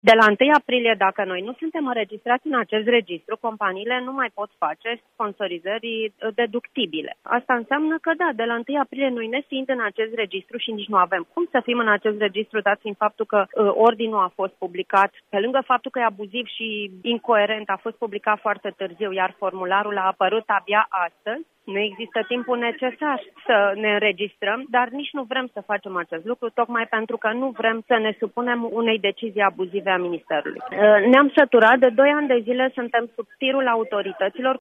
De la 1 aprilie, dacă noi nu suntem înregistrați în acest registru, companiile nu mai pot face sponsorizări deductibile. Asta înseamnă că da, de la 1 aprilie noi nefiind în acest registru și nici nu avem cum să fim în acest registru, dat fiind faptul că ordinul a fost publicat, pe lângă faptul că e abuziv și incoerent, a fost publicat foarte târziu, iar formularul a apărut abia astăzi. Nu există timpul necesar să ne înregistrăm, dar nici nu vrem să facem acest lucru, tocmai pentru că nu vrem să ne supunem unei decizii abuzive a Ministerului. Ne-am săturat, de 2 ani de zile suntem sub tirul autorităților.